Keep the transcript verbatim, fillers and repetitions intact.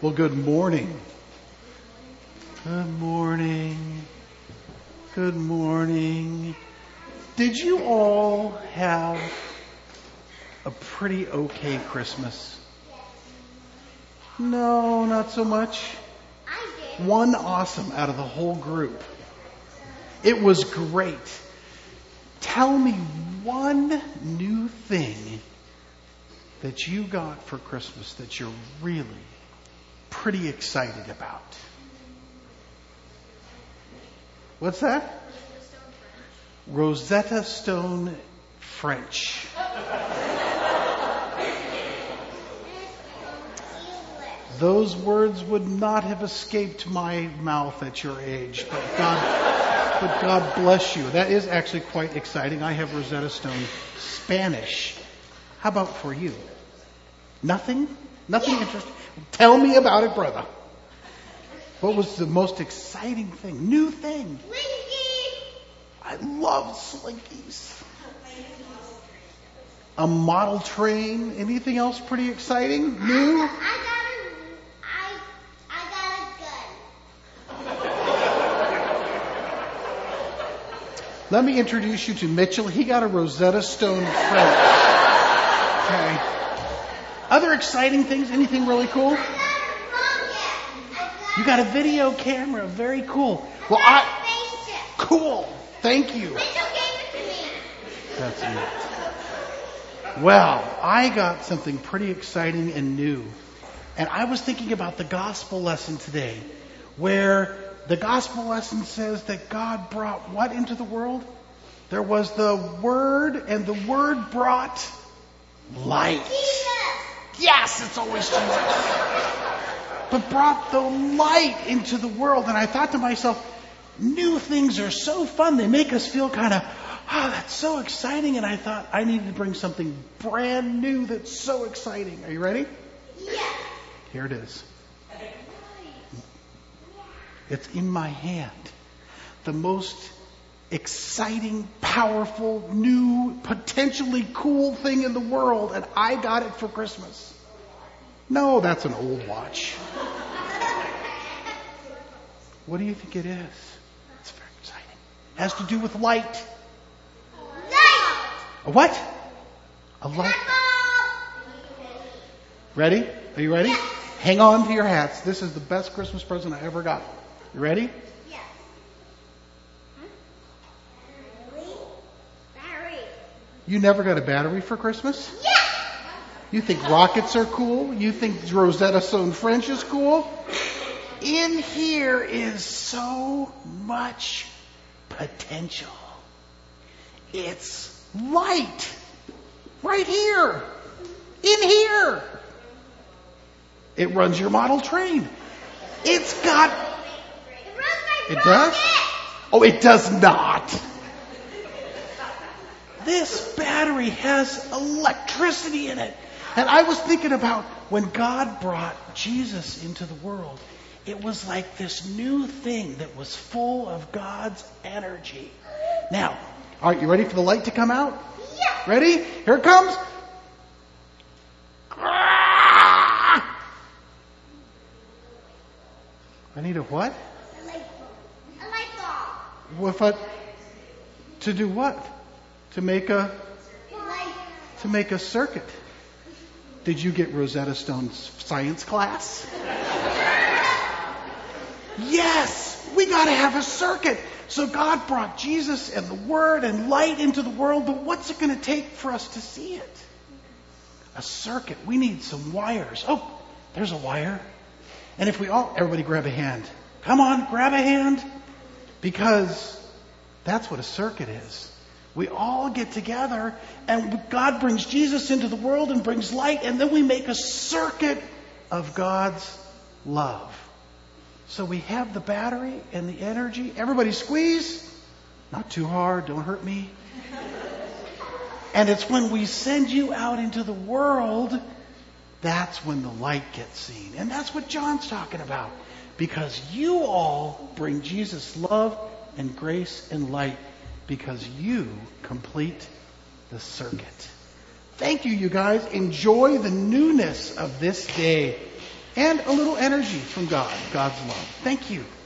Well, good morning. Good morning. Good morning. Did you all have a pretty okay Christmas? No, not so much. One awesome out of the whole group. It was great. Tell me one new thing that you got for Christmas that you're really pretty excited about. What's that? Rosetta Stone French. Those words would not have escaped my mouth at your age, but God, but God bless you. That is actually quite exciting. I have Rosetta Stone Spanish. How about for you? Nothing? Nothing interesting? Tell me about it, brother. What was the most exciting thing? New thing? Slinky! I love Slinkies. A model train? Anything else pretty exciting? New? I got a, I, I got a gun. Let me introduce you to Mitchell. He got a Rosetta Stone French. Okay. Other exciting things? Anything really cool? I got a rocket. I got You got a video camera. Very cool. Well, a I... spaceship. Cool. Thank you. Mitchell gave it to me. That's neat. Well, I got something pretty exciting and new. And I was thinking about the gospel lesson today, where the gospel lesson says that God brought what into the world? There was the Word, and the Word brought light. Jesus. Yes, it's always Jesus. But brought the light into the world. And I thought to myself, new things are so fun. They make us feel kind of, oh, that's so exciting. And I thought I needed to bring something brand new that's so exciting. Are you ready? Yeah. Here it is. It's in my hand. The most exciting, powerful, new, potentially cool thing in the world. And I got it for Christmas. No, that's an old watch. What do you think it is? It's very exciting. It has to do with light. Light. A what? A light. Ready? Are you ready? Yes. Hang on to your hats. This is the best Christmas present I ever got. You ready? Yes. Battery. You never got a battery for Christmas? Yes. You think rockets are cool? You think Rosetta Stone French is cool? In here is so much potential. It's light. Right here. In here. It runs your model train. It's got... It runs my It does? rocket. Oh, it does not. This battery has electricity in it. And I was thinking about when God brought Jesus into the world, it was like this new thing that was full of God's energy. Now, all right, you ready for the light to come out? Yeah. Ready? Here it comes. I need a what? A light bulb. A light bulb. What if I, to do what? To make a Light. to make a circuit. Did you get Rosetta Stone's science class? Yes, we got to have a circuit. So God brought Jesus and the Word and light into the world, but what's it going to take for us to see it? A circuit. We need some wires. Oh, there's a wire. And if we all, everybody grab a hand. Come on, grab a hand. Because that's what a circuit is. We all get together and God brings Jesus into the world and brings light, and then we make a circuit of God's love. So we have the battery and the energy. Everybody squeeze. Not too hard. Don't hurt me. And it's when we send you out into the world, that's when the light gets seen. And that's what John's talking about. Because you all bring Jesus love and grace and light, because you complete the circuit. Thank you, you guys. Enjoy the newness of this day. and a little energy from God, God's love. Thank you.